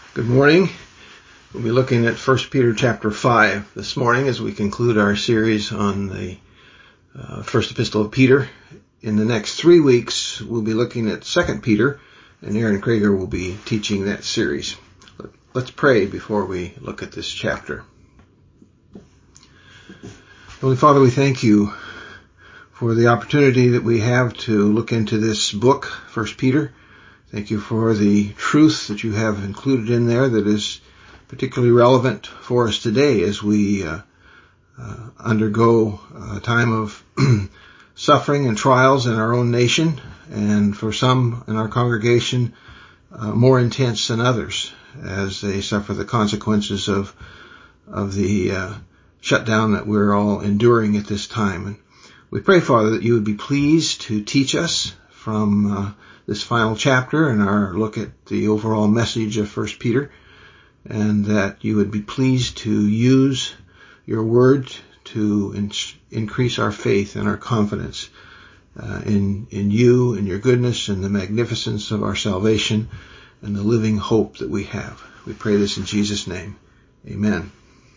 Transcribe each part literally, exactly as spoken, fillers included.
Good morning. We'll be looking at First Peter chapter five this morning as we conclude our series on the uh, first epistle of Peter. In the next three weeks, we'll be looking at Second Peter, and Aaron Krager will be teaching that series. Let's pray before we look at this chapter. Holy Father, we thank you for the opportunity that we have to look into this book, First Peter. Thank you for the truth that you have included in there that is particularly relevant for us today as we uh, uh, undergo a time of suffering and trials in our own nation, and for some in our congregation, uh, more intense than others as they suffer the consequences of of the uh, shutdown that we're all enduring at this time. And we pray, Father, that you would be pleased to teach us from uh, this final chapter and our look at the overall message of First Peter, and that you would be pleased to use your word to in- increase our faith and our confidence uh, in, in you and your goodness and the magnificence of our salvation and the living hope that we have. We pray this in Jesus' name. Amen.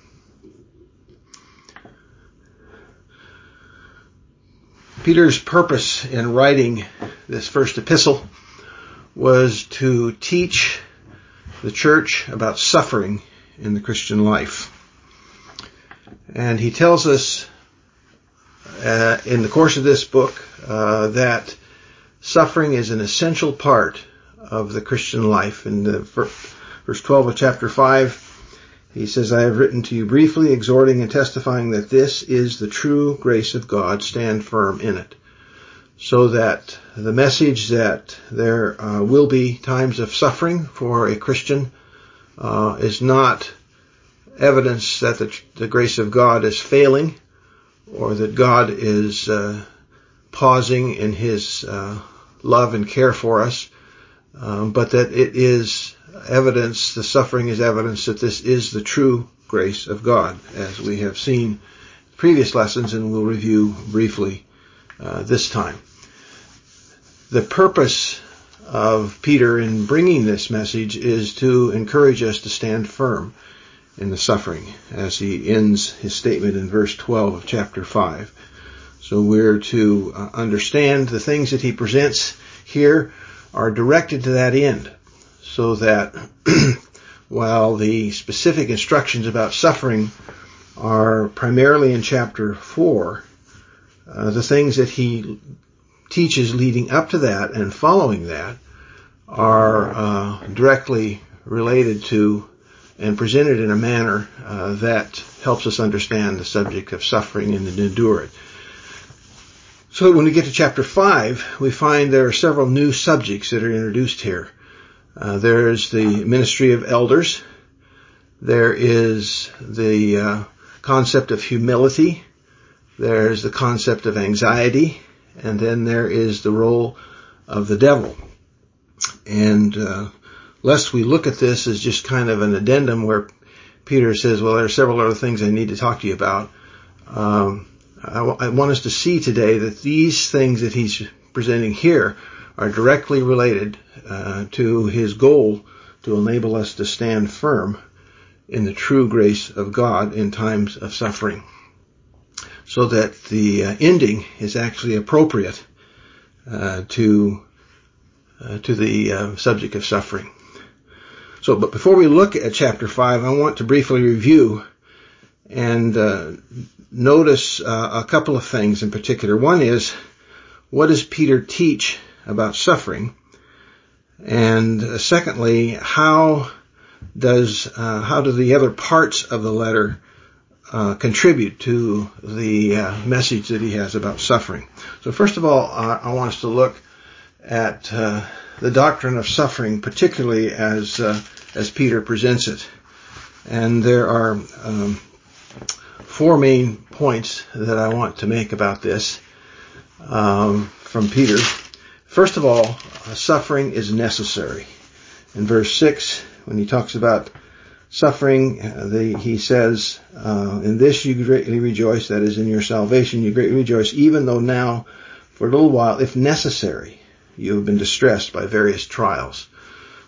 Peter's purpose in writing this first epistle was to teach the church about suffering in the Christian life. And he tells us uh, in the course of this book uh, that suffering is an essential part of the Christian life. In the verse twelve of chapter five, he says, I have written to you briefly, exhorting and testifying that this is the true grace of God. Stand firm in it. So that the message that there uh, will be times of suffering for a Christian uh, is not evidence that the, the grace of God is failing, or that God is uh, pausing in his uh, love and care for us, um, but that it is evidence, the suffering is evidence that this is the true grace of God, as we have seen in previous lessons and we'll review briefly uh, this time. The purpose of Peter in bringing this message is to encourage us to stand firm in the suffering, as he ends his statement in verse twelve of chapter five. So we're to uh, understand the things that he presents here are directed to that end, so that while the specific instructions about suffering are primarily in chapter four, uh, the things that he teaches leading up to that and following that are uh, directly related to and presented in a manner uh, that helps us understand the subject of suffering and to endure it. So when we get to chapter five, we find there are several new subjects that are introduced here. Uh, there's the ministry of elders. There is the uh, concept of humility. There's the concept of anxiety. And then there is the role of the devil. And uh, lest we look at this as just kind of an addendum where Peter says, well, there are several other things I need to talk to you about. Um, I, w- I want us to see today that these things that he's presenting here are directly related uh, to his goal to enable us to stand firm in the true grace of God in times of suffering, so that the uh, ending is actually appropriate uh, to uh, to the uh, subject of suffering. So, but before we look at chapter five, I want to briefly review and uh, notice uh, a couple of things in particular. One is, what does Peter teach about suffering? And uh, secondly, how does uh, how do the other parts of the letter uh, contribute to the uh, message that he has about suffering? So first of all, uh, I want us to look at uh, the doctrine of suffering, particularly as uh, as Peter presents it. And there are um, four main points that I want to make about this um, from Peter. First of all, uh, suffering is necessary. In verse six, when he talks about suffering, uh, the, he says, uh, in this you greatly rejoice, that is, in your salvation you greatly rejoice, even though now, for a little while, if necessary, you have been distressed by various trials.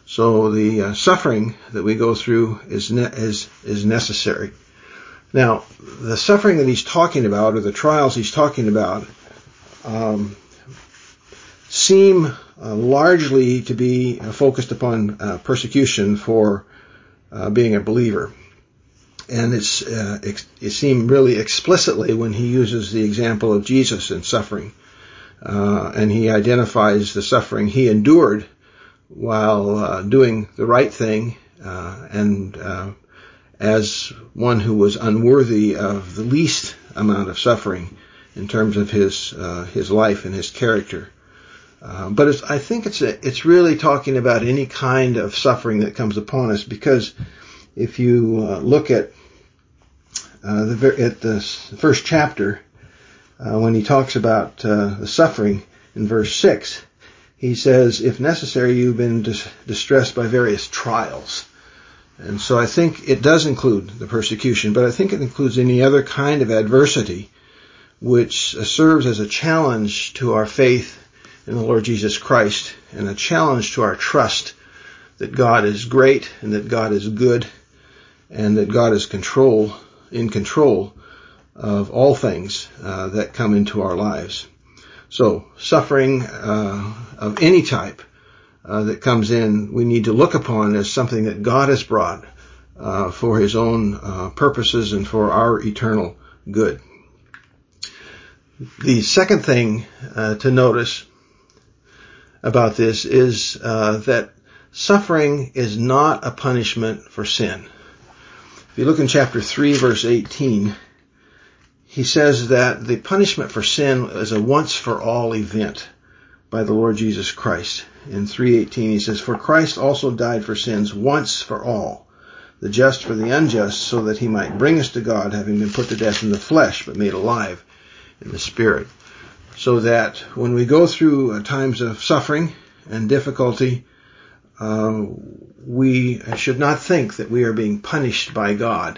So the uh, suffering that we go through is, ne- is is necessary. Now, the suffering that he's talking about, or the trials he's talking about, um, seem uh, largely to be uh, focused upon uh, persecution for uh, being a believer. And it's uh, ex- it seems really explicitly when he uses the example of Jesus in suffering. Uh, and he identifies the suffering he endured while uh, doing the right thing, uh, and uh, as one who was unworthy of the least amount of suffering in terms of his uh, his life and his character. Uh, but it's, I think it's a, it's really talking about any kind of suffering that comes upon us, because if you uh, look at uh, the at the first chapter, uh, when he talks about uh, the suffering in verse six, he says, "If necessary, you've been dis- distressed by various trials." And so I think it does include the persecution, but I think it includes any other kind of adversity which serves as a challenge to our faith in the Lord Jesus Christ, and a challenge to our trust that God is great and that God is good and that God is control in control of all things uh, that come into our lives. So suffering uh, of any type uh, that comes in, we need to look upon as something that God has brought uh, for his own uh, purposes and for our eternal good. The second thing uh, to notice about this is uh, that suffering is not a punishment for sin. If you look in chapter three, verse eighteen, he says that the punishment for sin is a once-for-all event by the Lord Jesus Christ. In three eighteen, he says, "For Christ also died for sins once for all, the just for the unjust, so that he might bring us to God, having been put to death in the flesh, but made alive in the Spirit." So that when we go through times of suffering and difficulty, uh, we should not think that we are being punished by God.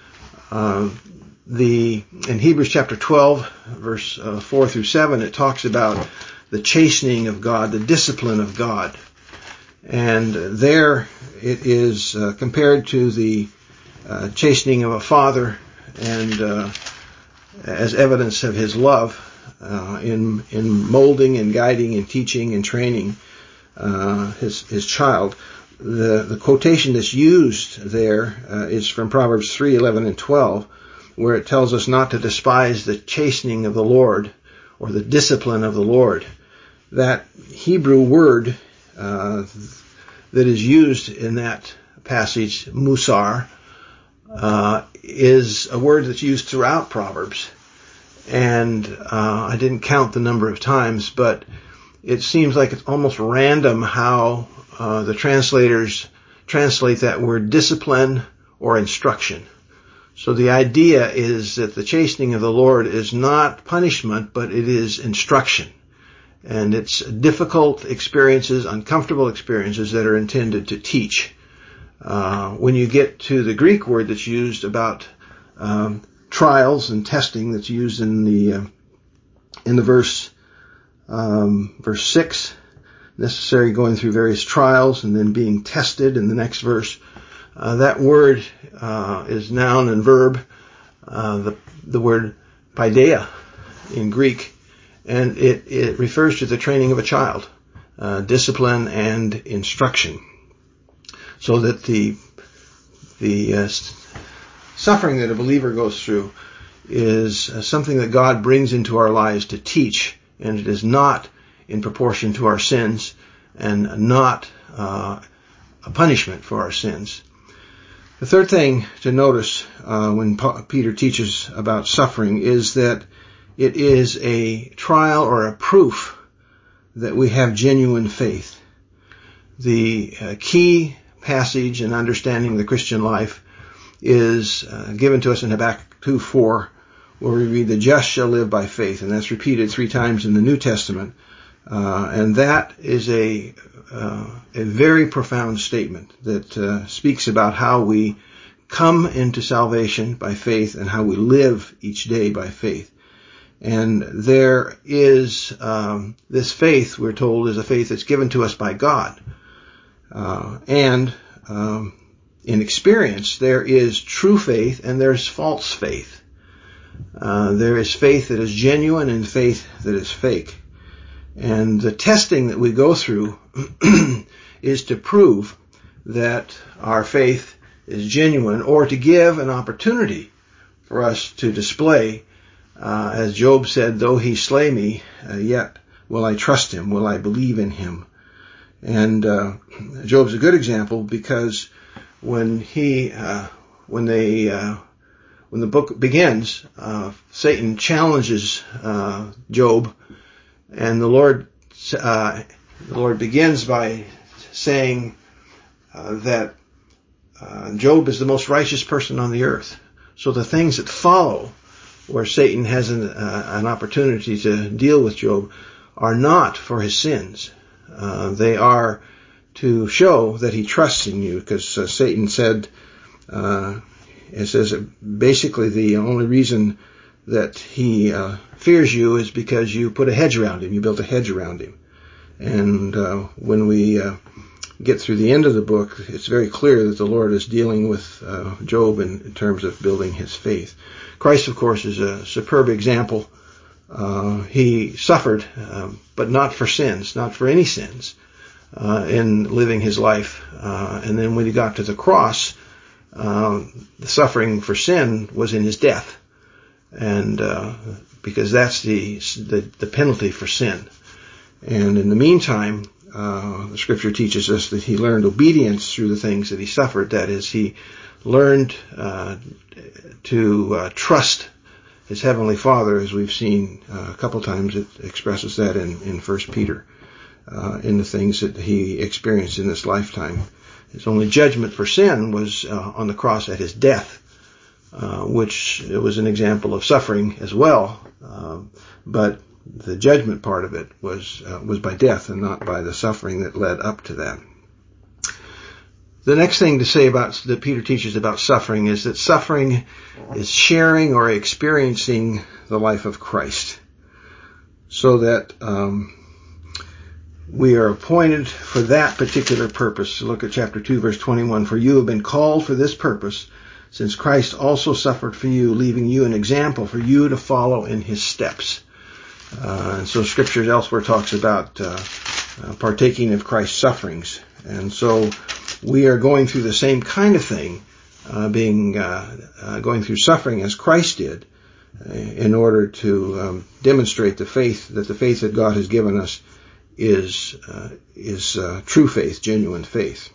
Uh, the in Hebrews chapter twelve, verse uh, four through seven, it talks about the chastening of God, the discipline of God. And there it is uh, compared to the uh, chastening of a father, and uh, as evidence of his love uh, in in molding and guiding and teaching and training uh, his his child. The the quotation that's used there uh, is from Proverbs three eleven and twelve, where it tells us not to despise the chastening of the Lord or the discipline of the Lord. That Hebrew word uh, that is used in that passage, musar, uh, is a word that's used throughout Proverbs. And uh, I didn't count the number of times, but it seems like it's almost random how uh, the translators translate that word discipline or instruction. So the idea is that the chastening of the Lord is not punishment, but it is instruction. And it's difficult experiences, uncomfortable experiences that are intended to teach. Uh, when you get to the Greek word that's used about um, trials and testing, that's used in the uh, in the verse um, verse six, necessary going through various trials and then being tested in the next verse. Uh, that word uh, is noun and verb. Uh, the the word paideia in Greek. And it, it refers to the training of a child, uh, discipline and instruction, so that the the uh, suffering that a believer goes through is uh, something that God brings into our lives to teach, and it is not in proportion to our sins and not uh, a punishment for our sins. The third thing to notice uh, when Pa- Peter teaches about suffering is that it is a trial or a proof that we have genuine faith. The uh, key passage in understanding the Christian life is uh, given to us in Habakkuk two four, where we read, "The just shall live by faith," and that's repeated three times in the New Testament. Uh, and that is a uh, a very profound statement that uh, speaks about how we come into salvation by faith and how we live each day by faith. And there is um, this faith, we're told, is a faith that's given to us by God. Uh, and um, in experience, there is true faith and there's false faith. Uh, there is faith that is genuine and faith that is fake. And the testing that we go through is to prove that our faith is genuine, or to give an opportunity for us to display, uh, as Job said, though he slay me, uh, yet will I trust him, will I believe in him. And uh, Job's a good example, because when he, uh, when they, uh, when the book begins, uh, Satan challenges uh, Job, and the Lord, uh, the Lord begins by saying uh, that uh, Job is the most righteous person on the earth. So the things that follow, where Satan has an, uh, an opportunity to deal with Job, are not for his sins. Uh, they are to show that he trusts in you, because uh, Satan said, uh, it says that basically the only reason that he uh, fears you is because you put a hedge around him. You built a hedge around him. And uh, when we uh, get through the end of the book, it's very clear that the Lord is dealing with uh, Job in, in terms of building his faith. Christ, of course, is a superb example. Uh, he suffered, uh, but not for sins, not for any sins, uh, in living his life. Uh, and then when he got to the cross, uh, the suffering for sin was in his death. And uh, because that's the, the the penalty for sin. And in the meantime, uh, the Scripture teaches us that he learned obedience through the things that he suffered. That is, he learned uh, to uh, trust his heavenly Father, as we've seen uh, a couple times. It expresses that in in First Peter, uh, in the things that he experienced in this lifetime. His only judgment for sin was uh, on the cross at his death. Uh, which it was an example of suffering as well, uh, but the judgment part of it was uh, was by death and not by the suffering that led up to that. The next thing to say about that Peter teaches about suffering is that suffering is sharing or experiencing the life of Christ, so that um, we are appointed for that particular purpose. Look at chapter two, verse twenty-one. For you have been called for this purpose, since Christ also suffered for you, leaving you an example for you to follow in his steps. Uh, and so Scripture elsewhere talks about uh, uh, partaking of Christ's sufferings. And so we are going through the same kind of thing, uh, being uh, uh, going through suffering as Christ did, uh, in order to um, demonstrate the faith, that the faith that God has given us is uh, is uh, true faith, genuine faith.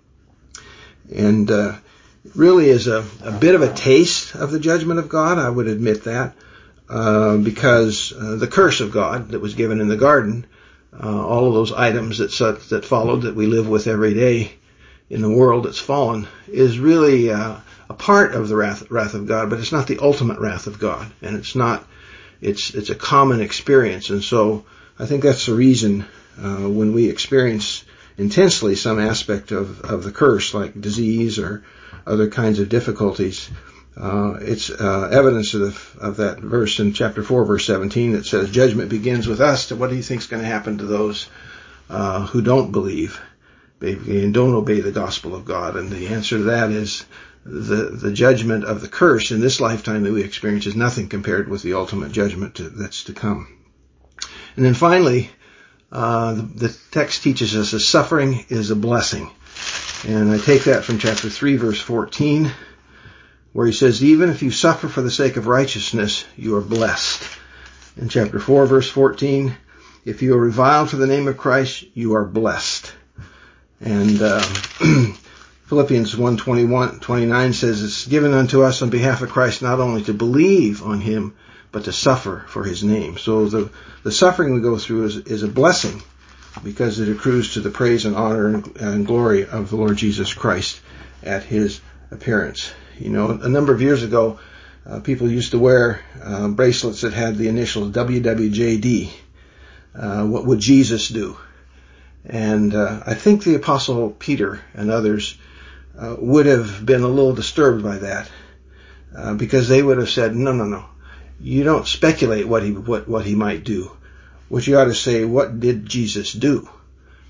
And uh, really is a, a bit of a taste of the judgment of God, I would admit that, uh, because uh, the curse of God that was given in the garden, uh, all of those items that that followed, that we live with every day in the world that's fallen, is really uh, a part of the wrath, wrath of God, but it's not the ultimate wrath of God, and it's not, it's it's a common experience. And so I think that's the reason uh, when we experience intensely some aspect of, of the curse, like disease or other kinds of difficulties, uh, it's uh, evidence of, of that verse in chapter four, verse seventeen, that says, judgment begins with us. What do you think is going to happen to those uh, who don't believe and don't obey the gospel of God? And the answer to that is the, the judgment of the curse in this lifetime that we experience is nothing compared with the ultimate judgment to, that's to come. And then finally, uh, the, the text teaches us that suffering is a blessing. And I take that from chapter three, verse fourteen, where he says, even if you suffer for the sake of righteousness, you are blessed. In chapter four, verse fourteen, if you are reviled for the name of Christ, you are blessed. And uh, Philippians one twenty-one, twenty-nine says, it's given unto us on behalf of Christ not only to believe on him, but to suffer for his name. So the, the suffering we go through is, is a blessing, because it accrues to the praise and honor and glory of the Lord Jesus Christ at his appearance. You know, a number of years ago, uh, people used to wear uh, bracelets that had the initials W W J D. Uh, what would Jesus do? And uh, I think the Apostle Peter and others uh, would have been a little disturbed by that, uh, because they would have said, no, no, no. You don't speculate what he what, what he might do. What you ought to say, what did Jesus do?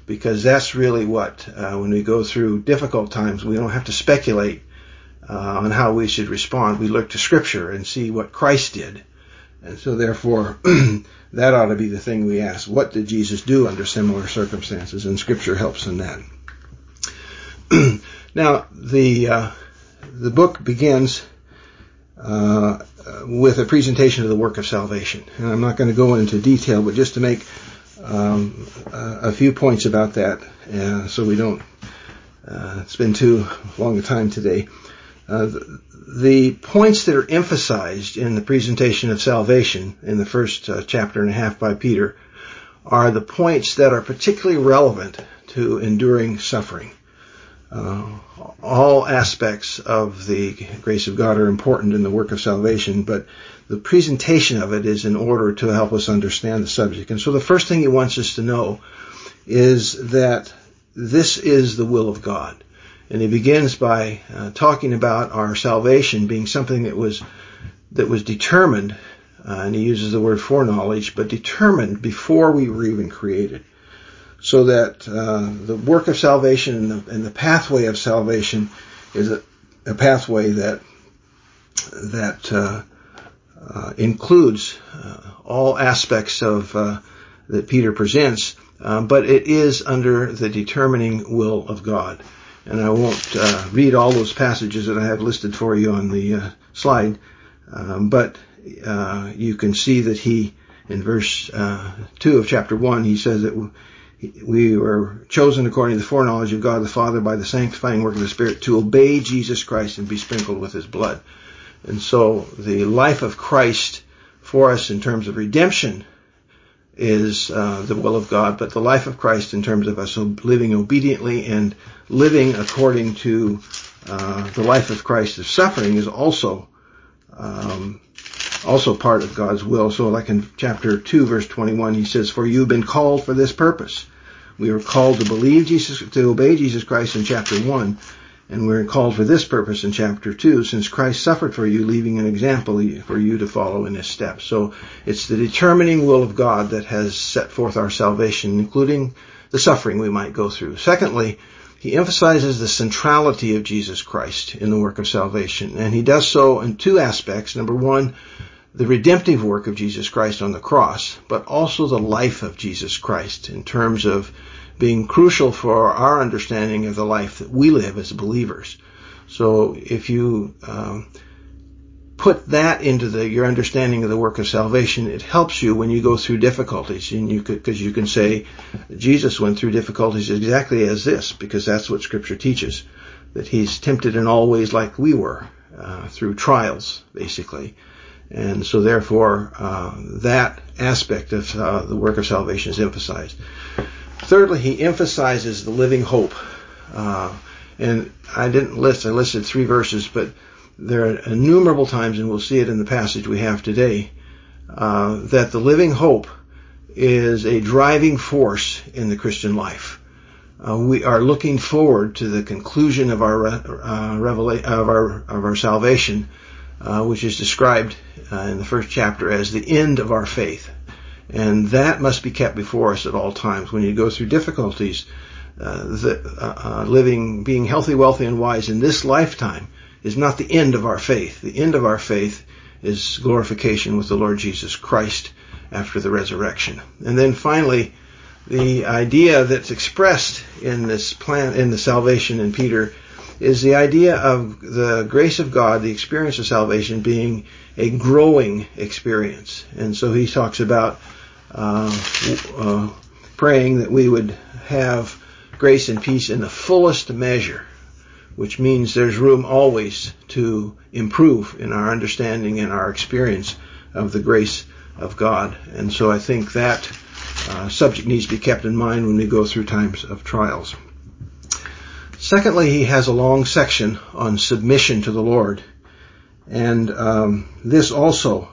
because that's really what, uh, when we go through difficult times, we don't have to speculate uh, on how we should respond. We look to Scripture and see what Christ did. And so therefore, that ought to be the thing we ask. What did Jesus do under similar circumstances? And Scripture helps in that. Now, the uh, the book begins uh, with a presentation of the work of salvation. And I'm not going to go into detail, but just to make um, a, a few points about that, uh, so we don't uh, spend too long a time today. Uh, the, the points that are emphasized in the presentation of salvation in the first uh, chapter and a half by Peter are the points that are particularly relevant to enduring suffering. Uh, all aspects of the grace of God are important in the work of salvation, but the presentation of it is in order to help us understand the subject. And so the first thing he wants us to know is that this is the will of God. And he begins by uh, talking about our salvation being something that was that was determined, uh, and he uses the word foreknowledge, but determined before we were even created. So that uh, the work of salvation and the, and the pathway of salvation is a, a pathway that that uh, uh, includes uh, all aspects of uh, that Peter presents, uh, but it is under the determining will of God. And I won't uh, read all those passages that I have listed for you on the uh, slide, um, but uh, you can see that he, in verse uh, two of chapter one, he says that we were chosen according to the foreknowledge of God the Father by the sanctifying work of the Spirit to obey Jesus Christ and be sprinkled with His blood. And so the life of Christ for us in terms of redemption is uh, the will of God, but the life of Christ in terms of us living obediently and living according to uh, the life of Christ of suffering is also um, also part of God's will. So like in chapter two, verse twenty-one, he says, "For you've been called for this purpose." We were called to believe Jesus, to obey Jesus Christ in chapter one, and we're called for this purpose in chapter two, since Christ suffered for you, leaving an example for you to follow in His steps. So it's the determining will of God that has set forth our salvation, including the suffering we might go through. Secondly, he emphasizes the centrality of Jesus Christ in the work of salvation, and he does so in two aspects. Number one, the redemptive work of Jesus Christ on the cross, but also the life of Jesus Christ in terms of being crucial for our understanding of the life that we live as believers. So if you um, put that into the, your understanding of the work of salvation, it helps you when you go through difficulties, and you could, because you can say Jesus went through difficulties exactly as this, because that's what Scripture teaches, that He's tempted in all ways like we were, uh, through trials, basically. And so therefore, uh, that aspect of uh, the work of salvation is emphasized. Thirdly, he emphasizes the living hope. Uh, and I didn't list, I listed three verses, but there are innumerable times, and we'll see it in the passage we have today, uh, that the living hope is a driving force in the Christian life. Uh, we are looking forward to the conclusion of our uh, revela- of our of our salvation, uh, which is described uh, in the first chapter as the end of our faith. And that must be kept before us at all times. When you go through difficulties, uh, the, uh, uh, living, being healthy, wealthy, and wise in this lifetime is not the end of our faith. The end of our faith is glorification with the Lord Jesus Christ after the resurrection. And then finally, the idea that's expressed in this plan, in the salvation in Peter, is the idea of the grace of God, the experience of salvation being a growing experience. And so he talks about uh, uh, praying that we would have grace and peace in the fullest measure, which means there's room always to improve in our understanding and our experience of the grace of God. And so I think that uh, subject needs to be kept in mind when we go through times of trials. Secondly, he has a long section on submission to the Lord. And um, this also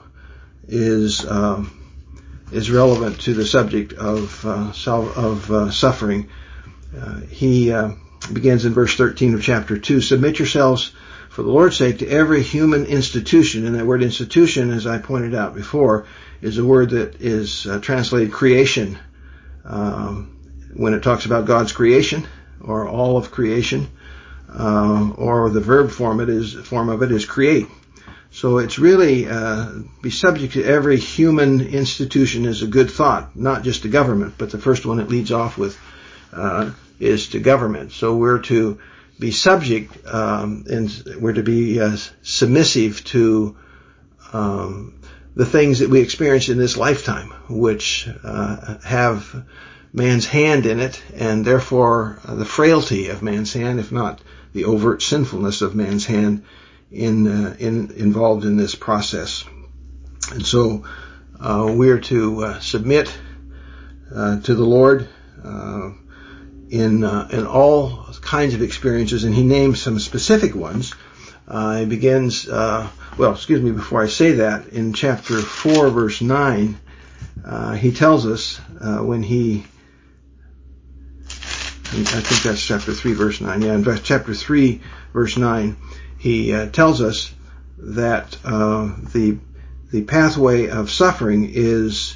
is um, is relevant to the subject of uh, sal- of uh, suffering. Uh, he uh, begins in verse thirteen of chapter two, "Submit yourselves for the Lord's sake to every human institution." And that word institution, as I pointed out before, is a word that is uh, translated creation. Um, when it talks about God's creation or all of creation, uh, or the verb form it is form of it is create. So it's really uh, be subject to every human institution is a good thought, not just to government, but the first one it leads off with uh, is to government. So we're to be subject, um, and we're to be uh, submissive to um, the things that we experience in this lifetime, which uh, have man's hand in it, and therefore uh, the frailty of man's hand, if not the overt sinfulness of man's hand, in uh, in involved in this process. And so uh, we're to uh, submit uh, to the Lord uh, in uh, in all kinds of experiences, and he names some specific ones. Uh, he begins, uh, well, excuse me, before I say that, in chapter four, verse nine, uh, he tells us uh, when he, I think that's chapter three, verse nine, yeah, in chapter three, verse nine, he uh, tells us that uh, the the pathway of suffering is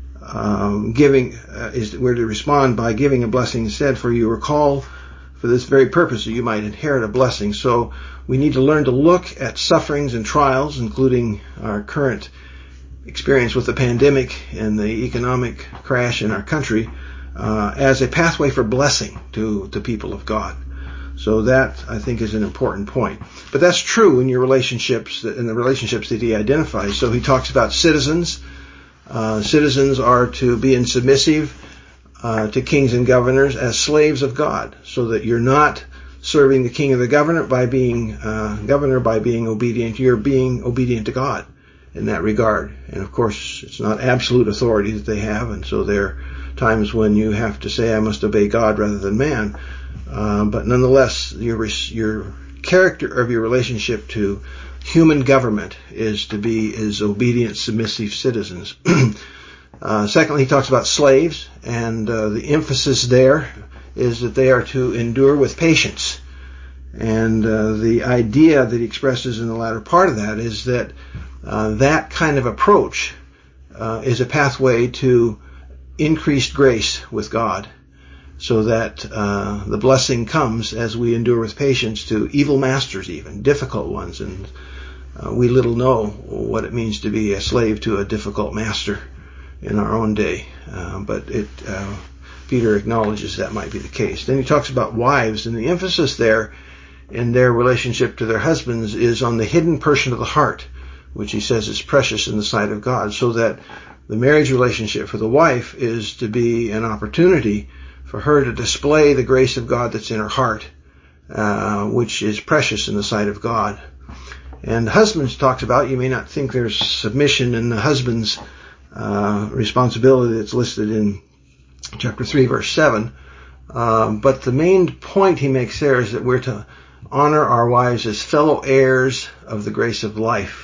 um, giving uh, is we're to respond by giving a blessing instead. For you were called for this very purpose, that you might inherit a blessing. So we need to learn to look at sufferings and trials, including our current experience with the pandemic and the economic crash in our country, uh, as a pathway for blessing to the people of God. So that, I think, is an important point. But that's true in your relationships, in the relationships that he identifies. So he talks about citizens. Uh, citizens are to be in submissive uh, to kings and governors as slaves of God, so that you're not serving the king or the governor by being uh, governor by being obedient. You're being obedient to God in that regard. And of course, it's not absolute authority that they have, and so there are times when you have to say, I must obey God rather than man. Uh, but nonetheless, your your character of your relationship to human government is to be as obedient, submissive citizens. uh, secondly, he talks about slaves, and uh, the emphasis there is that they are to endure with patience. And uh, the idea that he expresses in the latter part of that is that uh, that kind of approach uh, is a pathway to increased grace with God, so that uh, the blessing comes as we endure with patience to evil masters, even difficult ones. And uh, we little know what it means to be a slave to a difficult master in our own day. Uh, but it, uh, Peter acknowledges that might be the case. Then he talks about wives, and the emphasis there in their relationship to their husbands is on the hidden person of the heart, which he says is precious in the sight of God, so that the marriage relationship for the wife is to be an opportunity for her to display the grace of God that's in her heart, uh, which is precious in the sight of God. And husbands talked about, you may not think there's submission in the husband's uh, responsibility that's listed in chapter three, verse seven. Uh, but the main point he makes there is that we're to honor our wives as fellow heirs of the grace of life.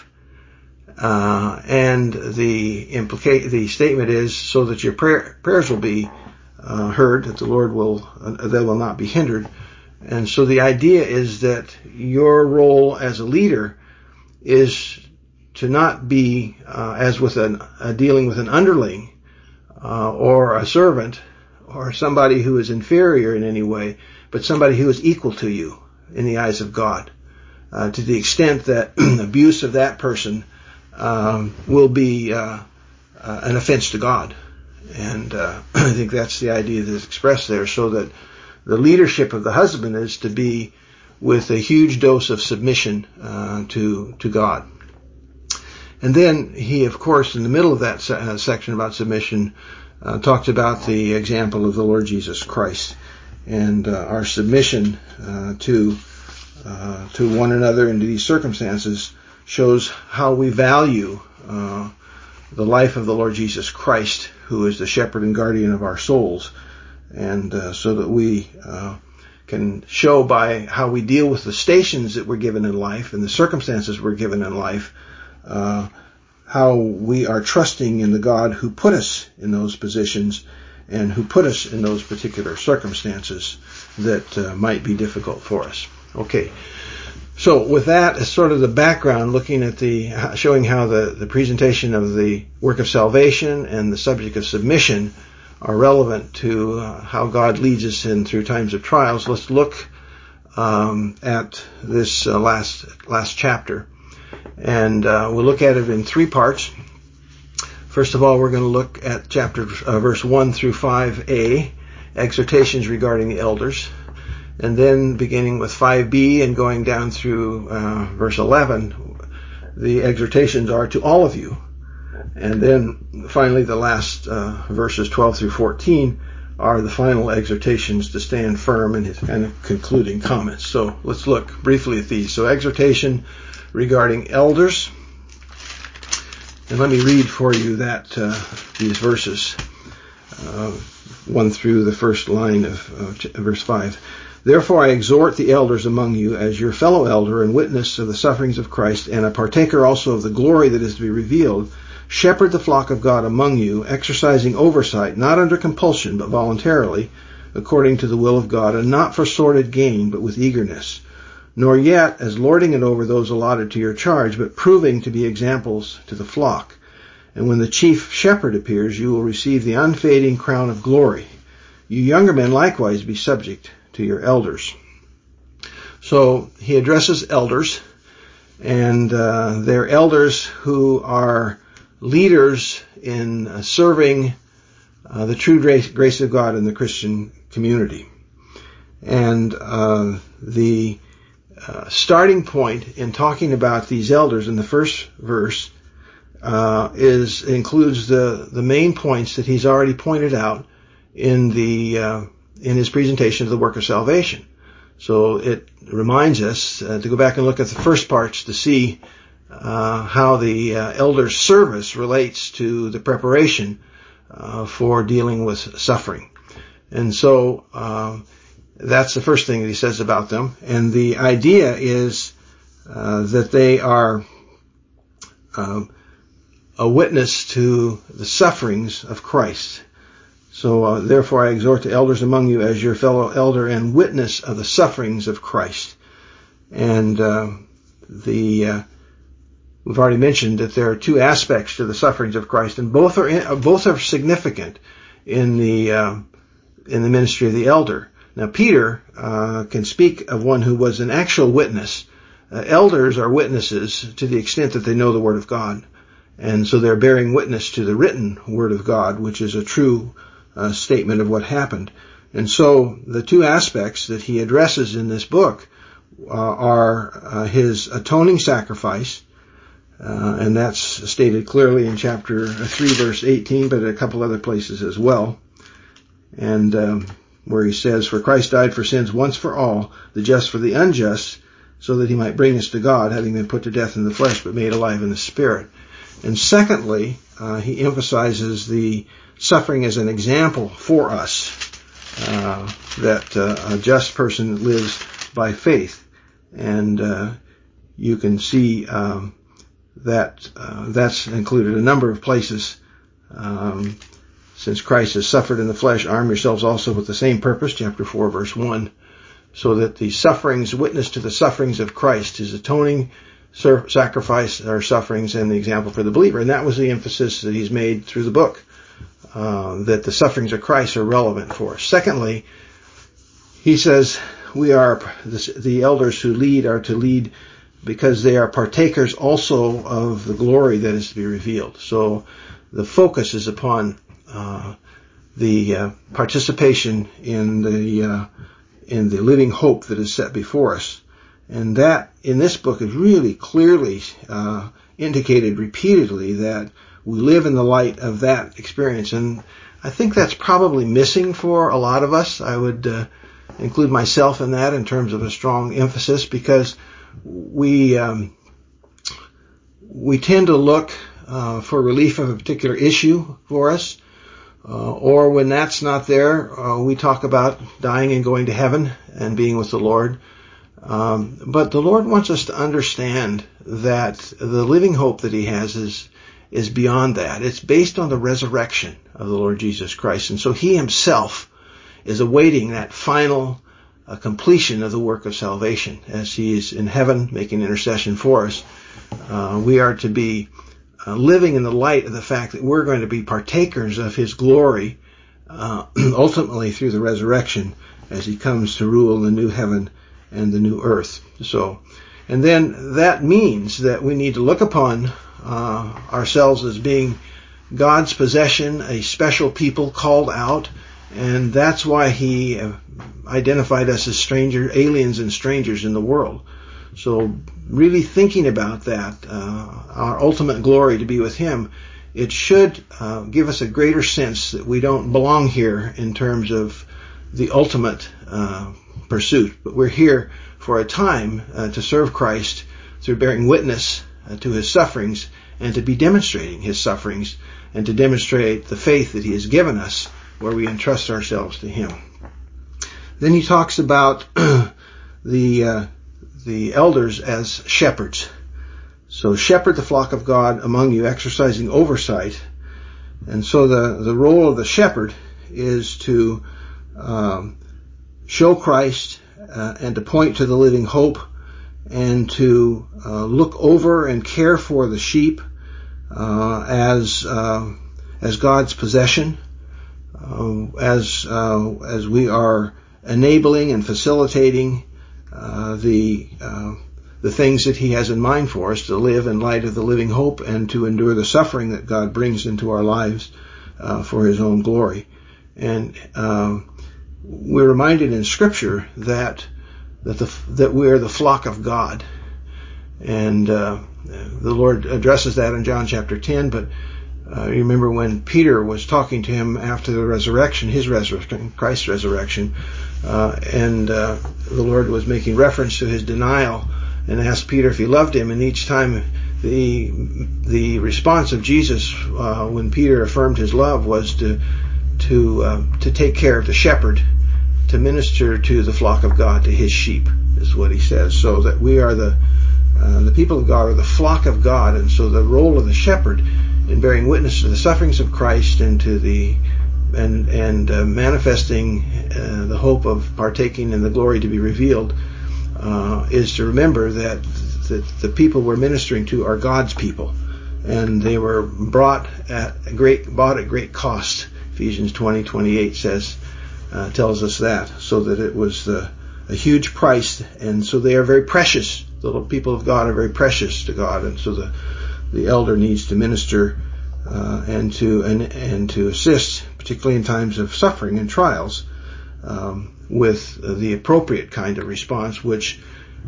Uh, and the implica- the statement is so that your prayer, prayers will be uh, heard, that the Lord will, uh, they will not be hindered. And so the idea is that your role as a leader is to not be, uh, as with an, uh, dealing with an underling, uh, or a servant, or somebody who is inferior in any way, but somebody who is equal to you in the eyes of God, uh, to the extent that abuse of that person um, will be uh, uh, an offense to God. And uh, I think that's the idea that is expressed there, so that the leadership of the husband is to be with a huge dose of submission uh, to to God. And then he, of course, in the middle of that se- uh, section about submission, uh, talked about the example of the Lord Jesus Christ, and uh, our submission uh, to uh, to one another in these circumstances shows how we value uh, the life of the Lord Jesus Christ, who is the shepherd and guardian of our souls, and uh, so that we uh, can show by how we deal with the stations that we're given in life and the circumstances we're given in life, uh, how we are trusting in the God who put us in those positions and who put us in those particular circumstances that uh, might be difficult for us. Okay. So with that as sort of the background, looking at the, showing how the, the presentation of the work of salvation and the subject of submission are relevant to uh, how God leads us in through times of trials, let's look um, at this uh, last last chapter. And uh, we'll look at it in three parts. First of all, we're going to look at chapter uh, verse one through five a, exhortations regarding the elders. And then beginning with five b and going down through uh, verse eleven, the exhortations are to all of you. And then finally the last uh, verses twelve through fourteen are the final exhortations to stand firm in his kind of concluding comments. So let's look briefly at these. So exhortation regarding elders. And let me read for you that uh, these verses, uh, one through the first line of uh, verse five. Therefore I exhort the elders among you as your fellow elder and witness of the sufferings of Christ, and a partaker also of the glory that is to be revealed. Shepherd the flock of God among you, exercising oversight, not under compulsion, but voluntarily, according to the will of God, and not for sordid gain, but with eagerness. Nor yet as lording it over those allotted to your charge, but proving to be examples to the flock. And when the chief shepherd appears, you will receive the unfading crown of glory. You younger men likewise be subject to your elders. So he addresses elders, and uh, they're elders who are leaders in uh, serving uh, the true grace, grace of God in the Christian community. And uh, the uh, starting point in talking about these elders in the first verse uh, is includes the the main points that he's already pointed out in the uh, in his presentation of the work of salvation. So it reminds us uh, to go back and look at the first parts to see uh, how the uh, elder's service relates to the preparation uh, for dealing with suffering. And so uh, that's the first thing that he says about them. And the idea is uh, that they are uh, a witness to the sufferings of Christ. So uh, therefore I exhort the elders among you as your fellow elder and witness of the sufferings of Christ. And uh, the uh, we've already mentioned that there are two aspects to the sufferings of Christ, and both are in, both are significant in the uh, in the ministry of the elder. Now Peter uh, can speak of one who was an actual witness. Uh, elders are witnesses to the extent that they know the Word of God, and so they're bearing witness to the written Word of God, which is a true uh, statement of what happened. And so the two aspects that he addresses in this book uh, are uh, his atoning sacrifice, uh, and that's stated clearly in chapter three, verse eighteen, but a couple other places as well. And um, where he says, "For Christ died for sins once for all, the just for the unjust, so that he might bring us to God, having been put to death in the flesh, but made alive in the Spirit." And secondly, uh, he emphasizes the suffering as an example for us, uh, that uh, a just person lives by faith. And uh, you can see um, that uh, that's included a number of places. Um, Since Christ has suffered in the flesh, arm yourselves also with the same purpose, chapter four, verse one, so that the sufferings, witness to the sufferings of Christ, his atoning sacrifice, our sufferings, and the example for the believer. And that was the emphasis that he's made through the book, uh, that the sufferings of Christ are relevant for us. Secondly, he says we are, the, the elders who lead are to lead because they are partakers also of the glory that is to be revealed. So the focus is upon Uh, the uh, participation in the uh, in the living hope that is set before us, and that in this book is really clearly uh, indicated repeatedly that we live in the light of that experience. And I think that's probably missing for a lot of us. I would uh, include myself in that in terms of a strong emphasis, because we um, we tend to look uh, for relief of a particular issue for us. Uh, or when that's not there, uh, we talk about dying and going to heaven and being with the Lord. Um, but the Lord wants us to understand that the living hope that he has is is beyond that. It's based on the resurrection of the Lord Jesus Christ. And so he himself is awaiting that final uh, completion of the work of salvation. As he is in heaven making intercession for us, uh, we are to be Uh, living in the light of the fact that we're going to be partakers of his glory uh, ultimately through the resurrection as he comes to rule the new heaven and the new earth. So, and then that means that we need to look upon uh, ourselves as being God's possession, a special people called out, and that's why he identified us as stranger, aliens and strangers in the world. So really thinking about that, uh, our ultimate glory to be with him, it should uh, give us a greater sense that we don't belong here in terms of the ultimate uh, pursuit, but we're here for a time uh, to serve Christ through bearing witness uh, to his sufferings and to be demonstrating his sufferings and to demonstrate the faith that he has given us where we entrust ourselves to him. Then he talks about the uh, the elders as shepherds. So shepherd the flock of God among you, exercising oversight. And so the, the role of the shepherd is to um, show Christ uh, and to point to the living hope and to uh, look over and care for the sheep uh, as uh, as God's possession, uh, as uh, as we are enabling and facilitating uh, the uh, the things that he has in mind for us to live in light of the living hope and to endure the suffering that God brings into our lives uh, for his own glory. And uh, we're reminded in Scripture that that the that we are the flock of God, and uh, the Lord addresses that in John chapter ten. But uh, you remember when Peter was talking to him after the resurrection, his resurrection, Christ's resurrection, uh, and uh, the Lord was making reference to his denial and asked Peter if he loved him. And each time the the response of Jesus uh, when Peter affirmed his love was to to uh, to take care of the shepherd, to minister to the flock of God, to his sheep, is what he says. So that we are the uh, the people of God are the flock of God, and so the role of the shepherd in bearing witness to the sufferings of Christ and to the and and uh, manifesting uh, the hope of partaking in the glory to be revealed uh, is to remember that that the people we're ministering to are God's people, and they were brought at a great bought at great cost. Ephesians twenty twenty-eight says. Uh, tells us that, so that it was uh, a huge price, and so they are very precious. The people of God are very precious to God, and so the the elder needs to minister uh, and to and and to assist, particularly in times of suffering and trials, um, with uh, the appropriate kind of response, which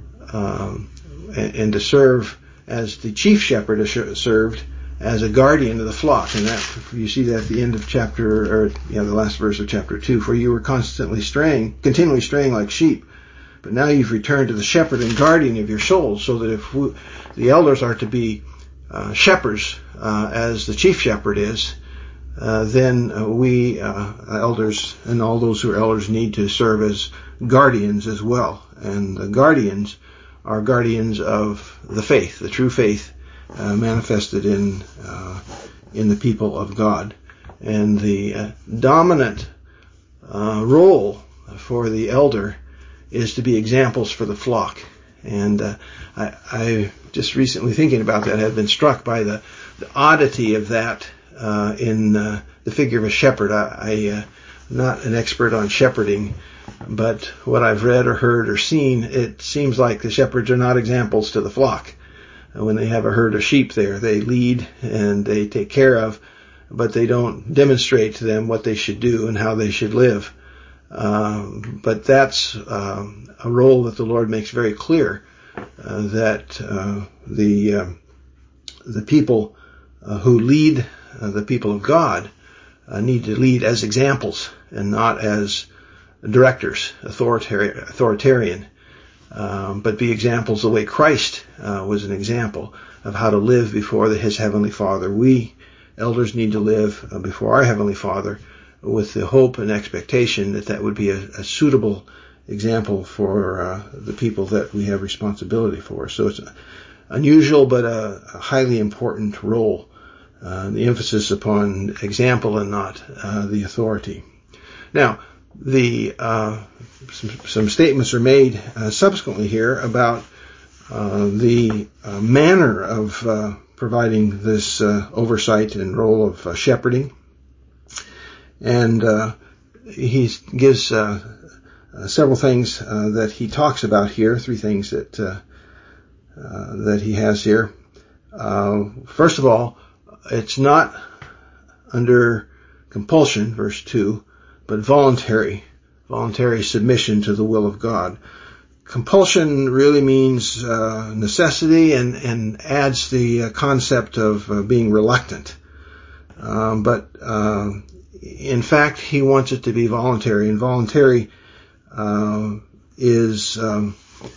um, and, and to serve as the chief shepherd served as a guardian of the flock. And that you see that at the end of chapter, or you know, the last verse of chapter two. For you were constantly straying, continually straying like sheep, but now you've returned to the shepherd and guardian of your souls. So that if we, the elders are to be uh, shepherds, uh, as the chief shepherd is, uh, then uh, we uh, elders and all those who are elders need to serve as guardians as well. And the guardians are guardians of the faith, the true faith, Uh, manifested in uh, in the people of God. And the uh, dominant uh, role for the elder is to be examples for the flock. And uh, I, I just recently thinking about that had been struck by the, the oddity of that uh, in uh, the figure of a shepherd. I, I uh, not an expert on shepherding, but what I've read or heard or seen, it seems like the shepherds are not examples to the flock. When they have a herd of sheep there, they lead and they take care of, but they don't demonstrate to them what they should do and how they should live. Um, but that's uh, a role that the Lord makes very clear, uh, that uh, the uh, the people uh, who lead uh, the people of God uh, need to lead as examples and not as directors, authoritarian. authoritarian. Um, but be examples the way Christ uh, was an example of how to live before the, his Heavenly Father. We, elders, need to live uh, before our Heavenly Father with the hope and expectation that that would be a, a suitable example for uh, the people that we have responsibility for. So it's unusual but a, a highly important role, uh, the emphasis upon example and not uh, the authority. Now, The uh, some, some statements are made uh, subsequently here about uh, the uh, manner of uh, providing this uh, oversight and role of uh, shepherding. And uh, he gives uh, uh, several things uh, that he talks about here, three things that uh, uh, that he has here. Uh, first of all, it's not under compulsion, verse two, but voluntary, voluntary submission to the will of God. Compulsion really means uh, necessity and, and adds the uh, concept of uh, being reluctant. Um, but uh, in fact, he wants it to be voluntary, and voluntary uh, is um,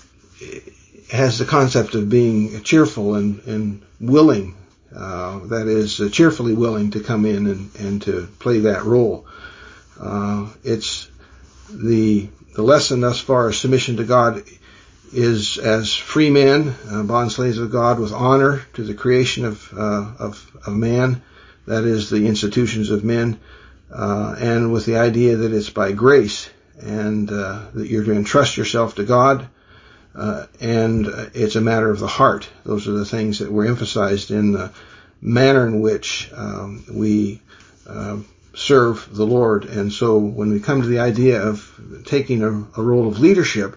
has the concept of being cheerful and, and willing. Uh, that is, uh, cheerfully willing to come in and, and to play that role. Uh, it's the the lesson thus far is submission to God is as free men, uh, bond slaves of God, with honor to the creation of uh, of, of man, that is the institutions of men, uh, and with the idea that it's by grace and uh, that you're to entrust yourself to God, uh, and it's a matter of the heart. Those are the things that were emphasized in the manner in which um, we uh, serve the Lord. And so when we come to the idea of taking a, a role of leadership,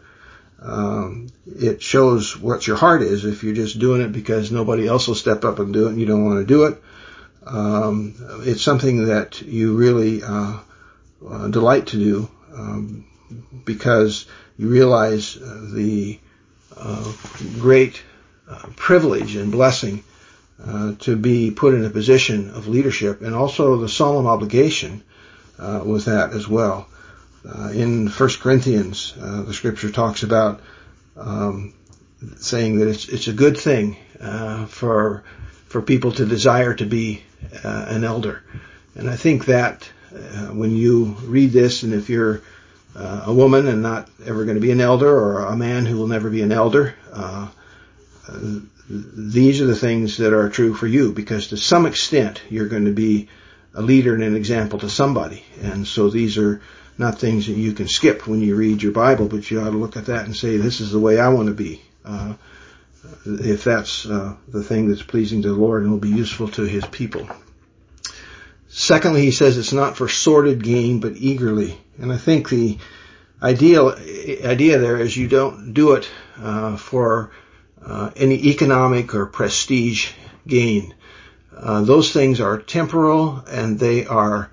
um, it shows what your heart is. If you're just doing it because nobody else will step up and do it and you don't want to do it, um, it's something that you really uh, uh, delight to do um, because you realize uh, the uh, great uh, privilege and blessing Uh, to be put in a position of leadership, and also the solemn obligation uh, with that as well. Uh, in First Corinthians, uh, the scripture talks about um, saying that it's it's a good thing uh, for for people to desire to be uh, an elder, and I think that uh, when you read this, and if you're uh, a woman and not ever going to be an elder, or a man who will never be an elder, uh, uh, these are the things that are true for you, because to some extent you're going to be a leader and an example to somebody. And so these are not things that you can skip when you read your Bible, but you ought to look at that and say, this is the way I want to be. Uh, if that's uh, the thing that's pleasing to the Lord and will be useful to his people. Secondly, he says it's not for sordid gain, but eagerly. And I think the ideal idea there is you don't do it uh, for Uh, any economic or prestige gain. Uh, those things are temporal, and they are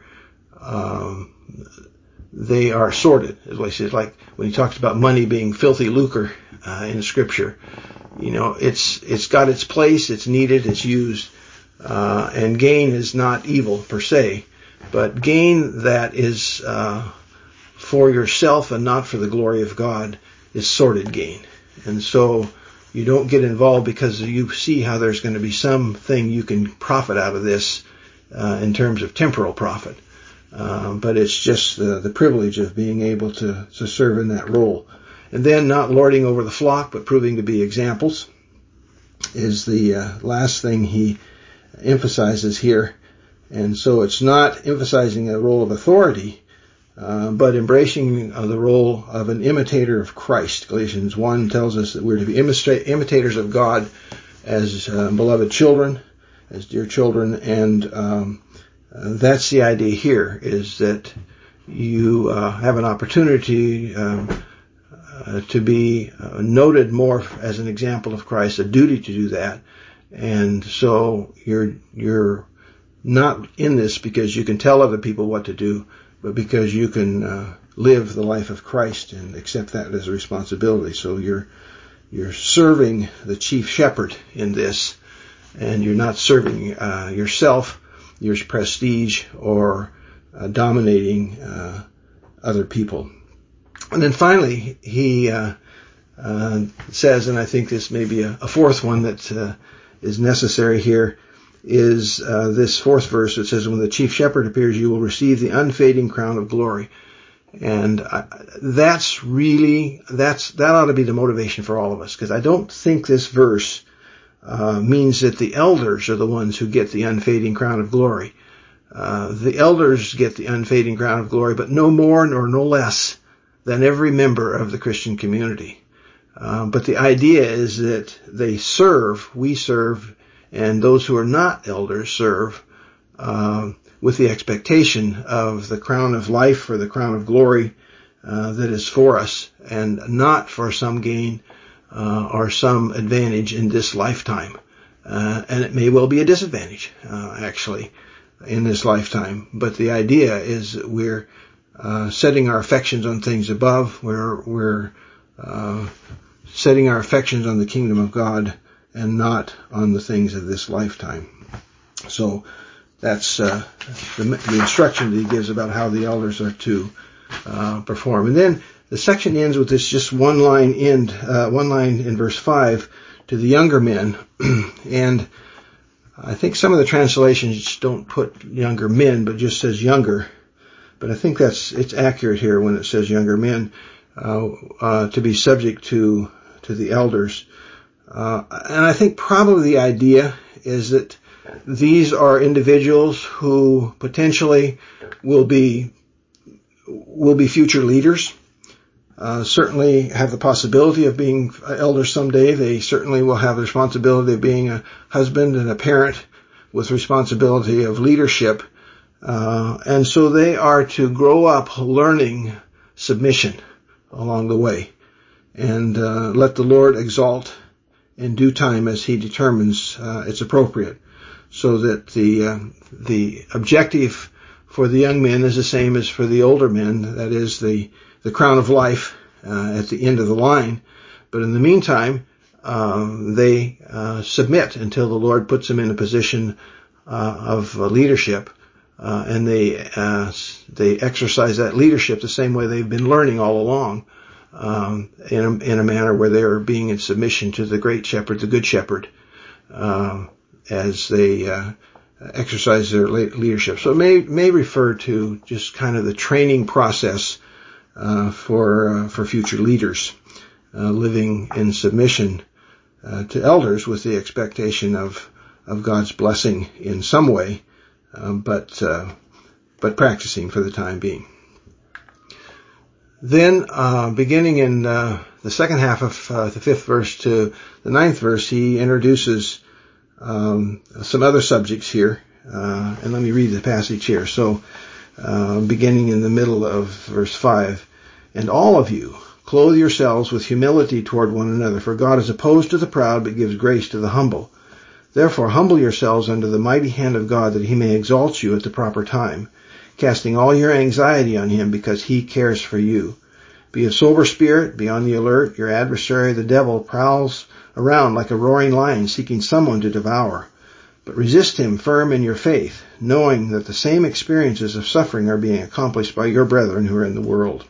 um, they are sordid. As I said, like when he talks about money being filthy lucre uh, in Scripture, you know, it's it's got its place, it's needed, it's used, uh, and gain is not evil per se, but gain that is uh, for yourself and not for the glory of God is sordid gain. And so you don't get involved because you see how there's going to be something you can profit out of this uh, in terms of temporal profit. Uh, but it's just the, the privilege of being able to, to serve in that role. And then not lording over the flock, but proving to be examples is the uh, last thing he emphasizes here. And so it's not emphasizing a role of authority, Uh, but embracing uh, the role of an imitator of Christ. Galatians one tells us that we're to be imita- imitators of God as uh, beloved children, as dear children, and um, uh, that's the idea here, is that you uh, have an opportunity um, uh, to be uh, noted more as an example of Christ, a duty to do that, and so you're you're not in this because you can tell other people what to do, but because you can uh, live the life of Christ and accept that as a responsibility. So you're you're serving the chief shepherd in this, and you're not serving uh, yourself, your prestige, or uh, dominating uh, other people. And then finally, he uh, uh, says, and I think this may be a, a fourth one that uh, is necessary here, is uh, this fourth verse. It says, when the chief shepherd appears, you will receive the unfading crown of glory. And I, that's really, that's that ought to be the motivation for all of us, because I don't think this verse uh, means that the elders are the ones who get the unfading crown of glory. Uh, the elders get the unfading crown of glory, but no more nor no less than every member of the Christian community. Uh, but the idea is that they serve, we serve, and those who are not elders serve uh, with the expectation of the crown of life or the crown of glory uh, that is for us, and not for some gain uh, or some advantage in this lifetime. Uh, and it may well be a disadvantage, uh, actually, in this lifetime. But the idea is that we're uh, setting our affections on things above. We're, we're uh, setting our affections on the kingdom of God and not on the things of this lifetime. So that's uh, the, the instruction that he gives about how the elders are to uh, perform. And then the section ends with this just one line end, uh, one line in verse five to the younger men. And I think some of the translations don't put younger men, but just says younger. But I think that's it's accurate here when it says younger men, uh, uh, to be subject to to the elders. Uh, and I think probably the idea is that these are individuals who potentially will be will be future leaders. Uh, certainly have the possibility of being elders someday. They certainly will have the responsibility of being a husband and a parent with responsibility of leadership. Uh, and so they are to grow up learning submission along the way, and uh, let the Lord exalt in due time as he determines uh, it's appropriate, so that the uh, the objective for the young men is the same as for the older men, that is the the crown of life uh, at the end of the line. But in the meantime, uh, they uh, submit until the Lord puts them in a position uh, of uh, leadership, uh, and they uh, they exercise that leadership the same way they've been learning all along, um, in a, in a manner where they are being in submission to the great shepherd, the good shepherd, uh, as they uh, exercise their leadership. So it may may refer to just kind of the training process uh, for uh, for future leaders, uh, living in submission uh, to elders with the expectation of of God's blessing in some way, um, but uh, but practicing for the time being. Then, uh, beginning in uh, the second half of uh, the fifth verse to the ninth verse, he introduces um, some other subjects here. Uh, and let me read the passage here. So, uh, beginning in the middle of verse five, and all of you clothe yourselves with humility toward one another, for God is opposed to the proud, but gives grace to the humble. Therefore, humble yourselves under the mighty hand of God, that he may exalt you at the proper time, casting all your anxiety on him, because he cares for you. Be of sober spirit, be on the alert. Your adversary, the devil, prowls around like a roaring lion, seeking someone to devour. But resist him firm in your faith, knowing that the same experiences of suffering are being accomplished by your brethren who are in the world.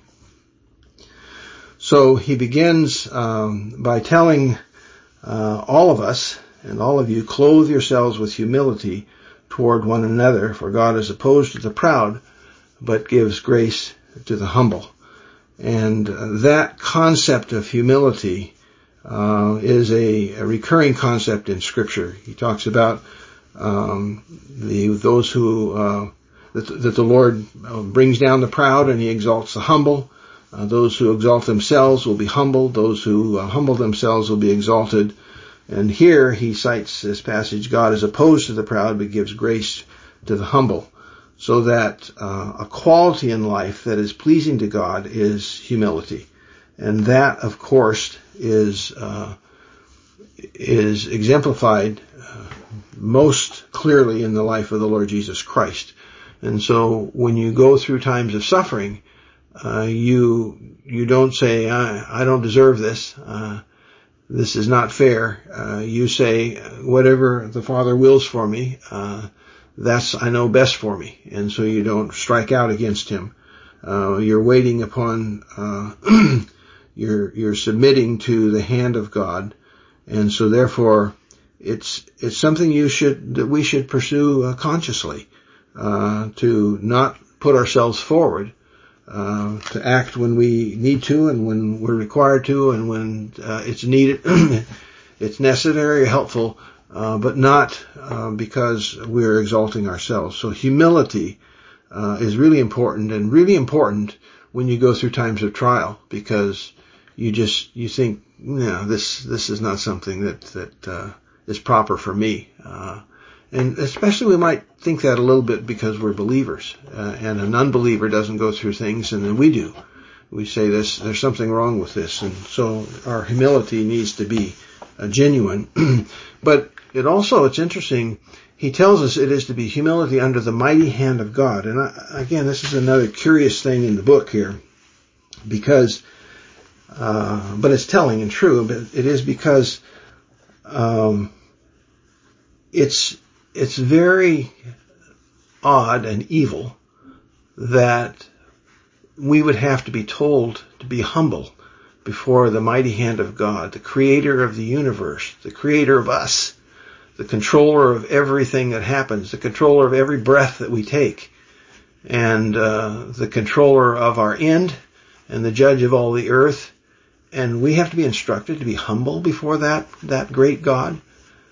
So he begins um, by telling uh, all of us, and all of you, clothe yourselves with humility toward one another, for God is opposed to the proud, but gives grace to the humble. And uh, that concept of humility uh, is a, a recurring concept in Scripture. He talks about um, the those who uh, that, that the Lord brings down the proud and he exalts the humble. Uh, those who exalt themselves will be humbled. Those who uh, humble themselves will be exalted. And here he cites this passage, God is opposed to the proud, but gives grace to the humble. So that uh, a quality in life that is pleasing to God is humility. And that, of course, is uh, is exemplified uh, most clearly in the life of the Lord Jesus Christ. And so when you go through times of suffering, uh, you you don't say, I, I don't deserve this. Uh, this is not fair. Uh, you say, whatever the Father wills for me, uh, that's, I know, best for me. And so you don't strike out against him. Uh, you're waiting upon, uh, you're, you're submitting to the hand of God. And so therefore, it's, it's something you should, that we should pursue uh, consciously, uh, to not put ourselves forward, uh, to act when we need to and when we're required to and when, uh, it's needed, it's necessary, helpful, Uh, but not uh, because we're exalting ourselves. So humility uh, is really important, and really important when you go through times of trial, because you just you think, no, this this is not something that that uh, is proper for me, uh, And especially we might think that a little bit because we're believers, uh, and an unbeliever doesn't go through things, and then we do. We say this, there's something wrong with this, and so our humility needs to be uh, genuine. But it also, it's interesting, he tells us it is to be humility under the mighty hand of God. And I, again, this is another curious thing in the book here, because, uh, but it's telling and true, but it is because um, it's it's very odd and evil that we would have to be told to be humble before the mighty hand of God, the creator of the universe, the creator of us, the controller of everything that happens, the controller of every breath that we take, and uh, the controller of our end, and the judge of all the earth. And we have to be instructed to be humble before that that great God.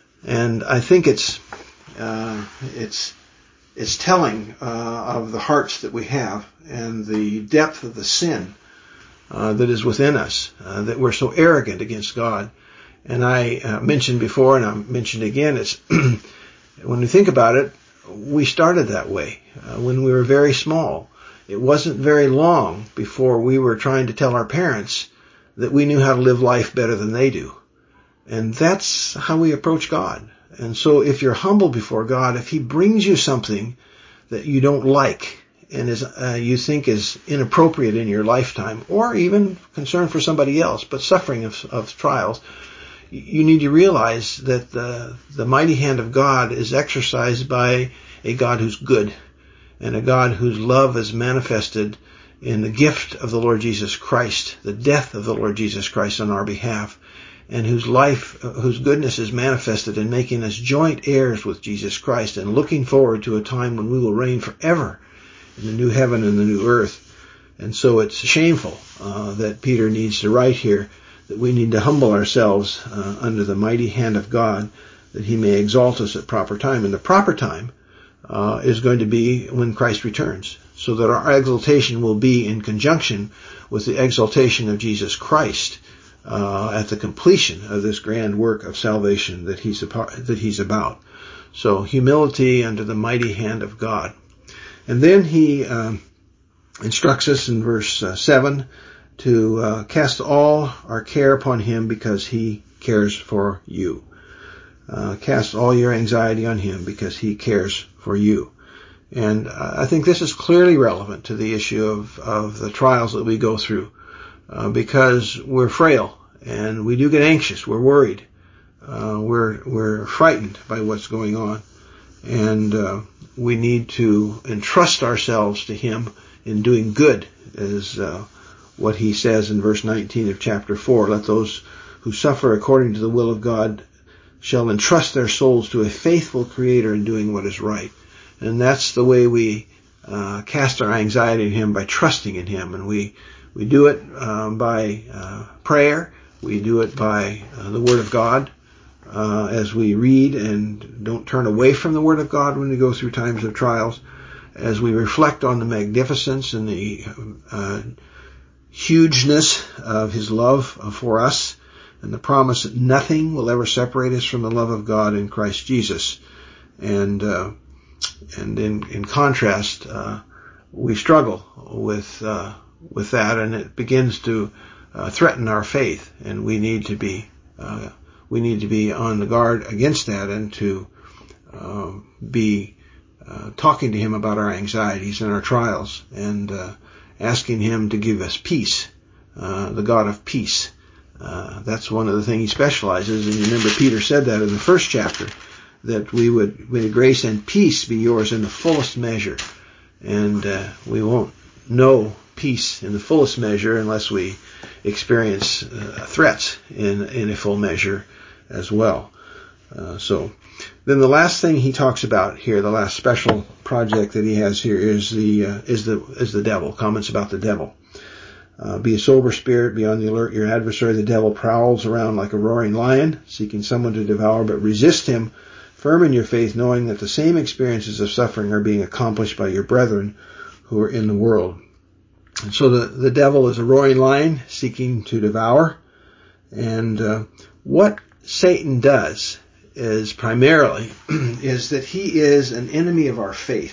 And I think it's uh, it's it's telling uh, of the hearts that we have and the depth of the sin uh, that is within us, uh, that we're so arrogant against God. And I uh, mentioned before, and I mentioned again, it's when you think about it, we started that way uh, when we were very small. It wasn't very long before we were trying to tell our parents that we knew how to live life better than they do. And that's how we approach God. And so if you're humble before God, if he brings you something that you don't like and is uh, you think is inappropriate in your lifetime, or even concern for somebody else, but suffering of, of trials, you need to realize that the, the mighty hand of God is exercised by a God who's good, and a God whose love is manifested in the gift of the Lord Jesus Christ, the death of the Lord Jesus Christ on our behalf, and whose life, whose goodness is manifested in making us joint heirs with Jesus Christ, and looking forward to a time when we will reign forever in the new heaven and the new earth. And so it's shameful uh, that Peter needs to write here that we need to humble ourselves uh, under the mighty hand of God, that he may exalt us at proper time. And the proper time uh, is going to be when Christ returns, so that our exaltation will be in conjunction with the exaltation of Jesus Christ uh, at the completion of this grand work of salvation that he's, that he's about. So humility under the mighty hand of God. And then he um, instructs us in verse uh, seven to uh, cast all our care upon him because he cares for you. Uh, cast all your anxiety on him because he cares for you. And uh, I think this is clearly relevant to the issue of, of the trials that we go through, uh, because we're frail and we do get anxious. We're worried. Uh, we're, we're frightened by what's going on. And uh, we need to entrust ourselves to him in doing good, as uh, what he says in verse nineteen of chapter four. Let those who suffer according to the will of God shall entrust their souls to a faithful Creator in doing what is right. And that's the way we uh, cast our anxiety in him, by trusting in him. And we, we do it uh, by uh, prayer. We do it by uh, the Word of God. Uh, as we read and don't turn away from the Word of God when we go through times of trials, as we reflect on the magnificence and the uh, hugeness of his love for us, and the promise that nothing will ever separate us from the love of God in Christ Jesus. And uh, and in, in contrast, uh, we struggle with uh, with that, and it begins to uh, threaten our faith, and we need to be uh, we need to be on the guard against that, and to uh, be uh, talking to him about our anxieties and our trials, and uh, asking him to give us peace, uh, the God of peace. Uh, that's one of the things he specializes in. You remember Peter said that in the first chapter, that we would, may grace and peace be yours in the fullest measure. And uh, we won't know peace in the fullest measure unless we experience uh, threats in, in a full measure as well. Uh, so then the last thing he talks about here, the last special project that he has here, is the uh, is the is the devil. Comments about the devil. Uh, be a sober spirit, be on the alert. Your adversary, the devil, prowls around like a roaring lion, seeking someone to devour, but resist him, firm in your faith, knowing that the same experiences of suffering are being accomplished by your brethren who are in the world. And so the, the devil is a roaring lion seeking to devour. And uh, what Satan does is primarily is that he is an enemy of our faith.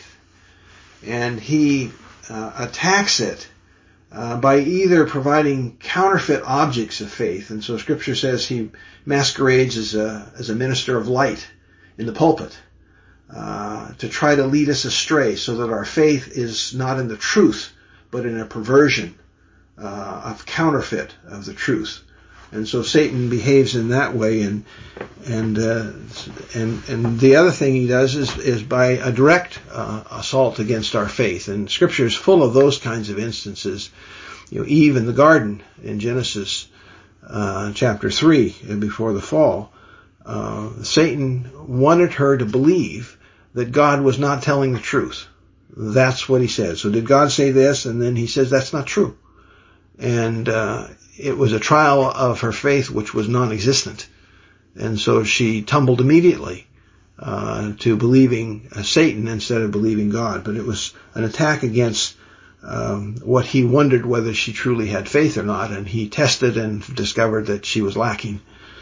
And he uh, attacks it uh, by either providing counterfeit objects of faith. And so Scripture says he masquerades as a, as a minister of light in the pulpit uh, to try to lead us astray so that our faith is not in the truth, but in a perversion uh, of counterfeit of the truth. And so Satan behaves in that way, and and uh, and and the other thing he does is is by a direct uh, assault against our faith. And Scripture is full of those kinds of instances. You know, Eve in the garden in Genesis uh, chapter three, before the fall, uh, Satan wanted her to believe that God was not telling the truth. That's what he said. So did God say this? And then he says that's not true. And uh, it was a trial of her faith which was non-existent. And so she tumbled immediately uh, to believing uh, Satan instead of believing God. But it was an attack against um, what he wondered whether she truly had faith or not. And he tested and discovered that she was lacking.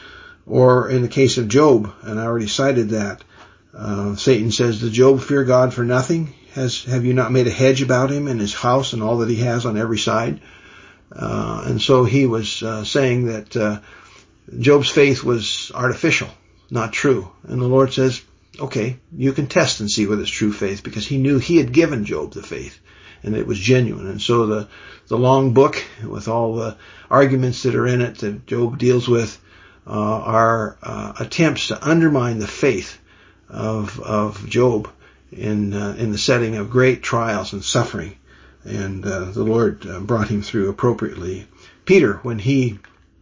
Or in the case of Job, and I already cited that, uh, Satan says, "Does Job fear God for nothing? Has Have you not made a hedge about him and his house and all that he has on every side?" Uh, and so he was uh, saying that uh, Job's faith was artificial, not true. And the Lord says, okay, you can test and see whether it's true faith, because he knew he had given Job the faith and it was genuine. And so the, the long book with all the arguments that are in it that Job deals with uh, are uh, attempts to undermine the faith of, of Job in, uh, in the setting of great trials and suffering. And uh, the Lord uh, brought him through appropriately. Peter, when he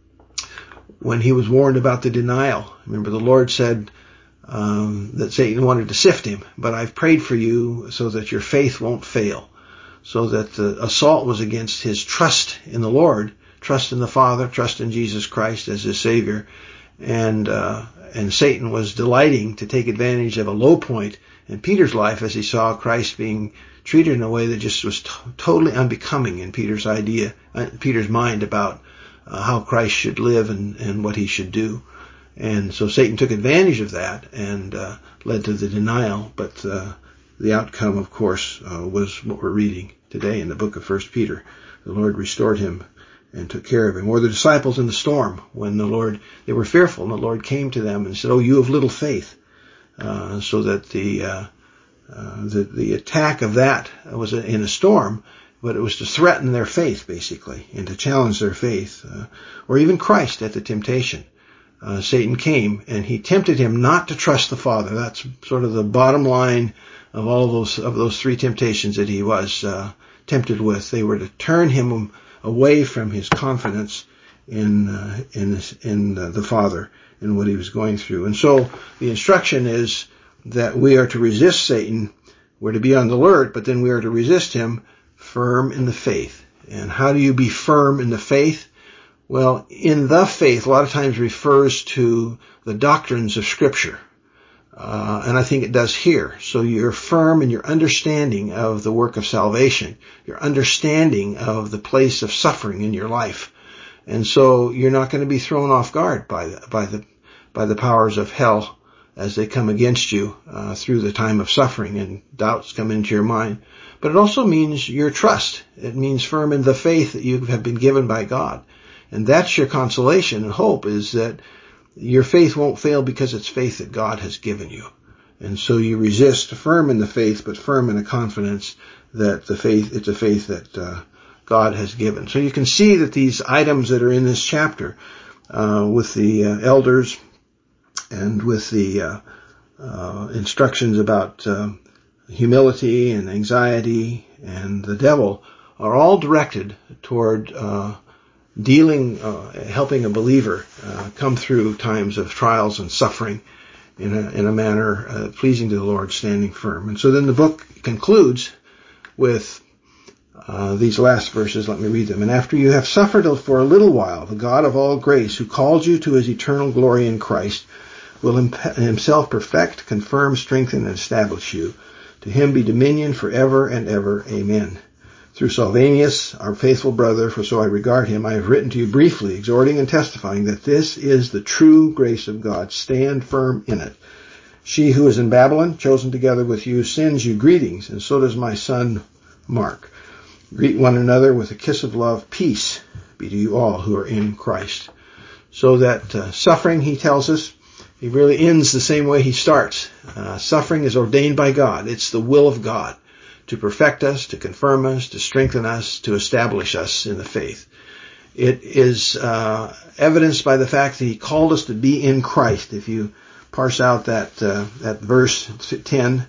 when he was warned about the denial, remember the Lord said um, that Satan wanted to sift him, but I've prayed for you so that your faith won't fail. So that the assault was against his trust in the Lord, trust in the Father, trust in Jesus Christ as his Savior. And uh, and Satan was delighting to take advantage of a low point in Peter's life as he saw Christ being treated in a way that just was t- totally unbecoming in Peter's idea, uh, Peter's mind about uh, how Christ should live and, and what he should do. And so Satan took advantage of that and uh, led to the denial. But uh, the outcome, of course, uh, was what we're reading today in the book of First Peter. The Lord restored him and took care of him. Or the disciples in the storm, when the Lord, they were fearful, and the Lord came to them and said, "Oh, you have little faith," uh, so that the uh, Uh, the, the attack of that was in a storm, but it was to threaten their faith, basically, and to challenge their faith. Uh, or even Christ at the temptation. Uh, Satan came, and he tempted him not to trust the Father. That's sort of the bottom line of all those of those three temptations that he was uh, tempted with. They were to turn him away from his confidence in uh, in, in uh, the Father and what he was going through. And so the instruction is that we are to resist Satan. We're to be on the alert, but then we are to resist him firm in the faith. And how do you be firm in the faith? Well, in the faith a lot of times refers to the doctrines of Scripture. Uh, and I think it does here. So you're firm in your understanding of the work of salvation, your understanding of the place of suffering in your life. And so you're not going to be thrown off guard by the, by the, by the powers of hell as they come against you uh, through the time of suffering and doubts come into your mind. But it also means your trust. It means firm in the faith that you have been given by God. And that's your consolation and hope, is that your faith won't fail because it's faith that God has given you. And so you resist firm in the faith, but firm in a confidence that the faith, it's a faith that uh, God has given. So you can see that these items that are in this chapter uh, with the uh, elders, and with the uh, uh, instructions about uh, humility and anxiety and the devil are all directed toward uh, dealing, uh, helping a believer uh, come through times of trials and suffering in a, in a manner uh, pleasing to the Lord, standing firm. And so then the book concludes with uh, these last verses. Let me read them. "And after you have suffered for a little while, the God of all grace, who called you to his eternal glory in Christ, will himself perfect, confirm, strengthen, and establish you. To him be dominion forever and ever. Amen." Through Silvanus, our faithful brother, for so I regard him, I have written to you briefly, exhorting and testifying that this is the true grace of God. Stand firm in it. She who is in Babylon, chosen together with you, sends you greetings, and so does my son Mark. Greet one another with a kiss of love. Peace be to you all who are in Christ. So that uh, suffering, he tells us, he really ends the same way he starts. Uh, suffering is ordained by God. It's the will of God to perfect us, to confirm us, to strengthen us, to establish us in the faith. It is uh, evidenced by the fact that he called us to be in Christ. If you parse out that uh, that verse ten,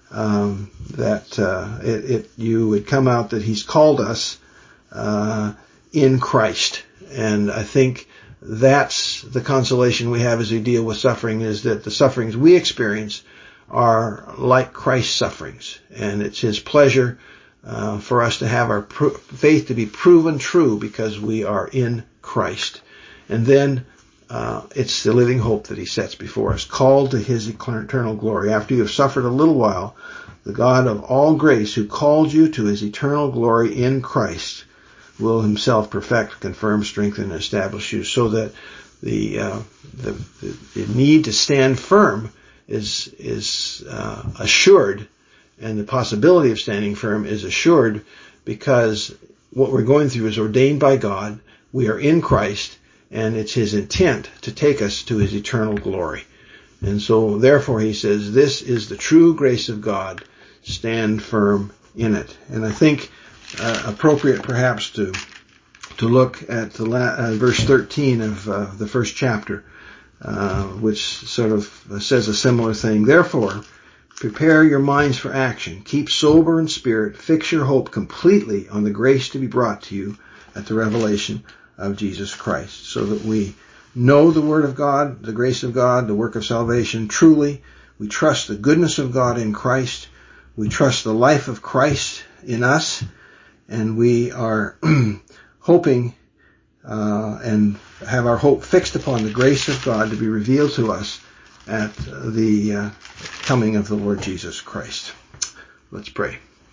um, that uh, it, it you would come out that he's called us uh, in Christ. And I think that's the consolation we have as we deal with suffering, is that the sufferings we experience are like Christ's sufferings, and it's his pleasure uh, for us to have our pr- faith to be proven true because we are in Christ. And then uh, it's the living hope that he sets before us, called to his eternal glory. After you have suffered a little while, the God of all grace, who called you to his eternal glory in Christ, will himself perfect, confirm, strengthen, and establish you, so that the uh, the, the, the need to stand firm is is uh, assured, and the possibility of standing firm is assured, because what we're going through is ordained by God. We are in Christ, and it's his intent to take us to his eternal glory. And so, therefore, he says, this is the true grace of God. Stand firm in it. And I think uh, appropriate, perhaps, to to look at the la- uh, verse thirteen of uh, the first chapter, Uh, which sort of says a similar thing. Therefore, prepare your minds for action. Keep sober in spirit. Fix your hope completely on the grace to be brought to you at the revelation of Jesus Christ, so that we know the Word of God, the grace of God, the work of salvation truly. We trust the goodness of God in Christ. We trust the life of Christ in us, and we are hoping Uh, and have our hope fixed upon the grace of God to be revealed to us at the uh, coming of the Lord Jesus Christ. Let's pray.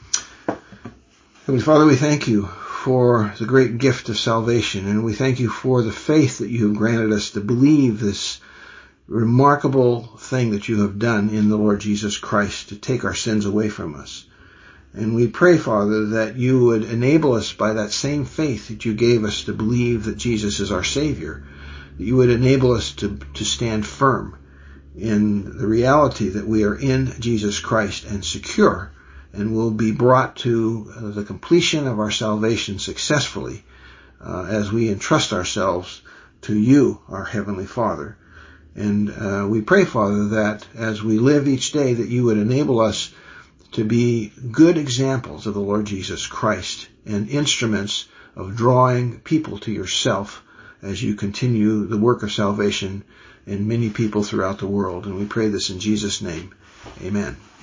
Heavenly Father, we thank you for the great gift of salvation, and we thank you for the faith that you have granted us to believe this remarkable thing that you have done in the Lord Jesus Christ to take our sins away from us. And we pray, Father, that you would enable us by that same faith that you gave us to believe that Jesus is our Savior, that you would enable us to, to stand firm in the reality that we are in Jesus Christ and secure, and will be brought to the completion of our salvation successfully uh, as we entrust ourselves to you, our Heavenly Father. And uh, we pray, Father, that as we live each day, that you would enable us to be good examples of the Lord Jesus Christ and instruments of drawing people to yourself as you continue the work of salvation in many people throughout the world. And we pray this in Jesus' name. Amen.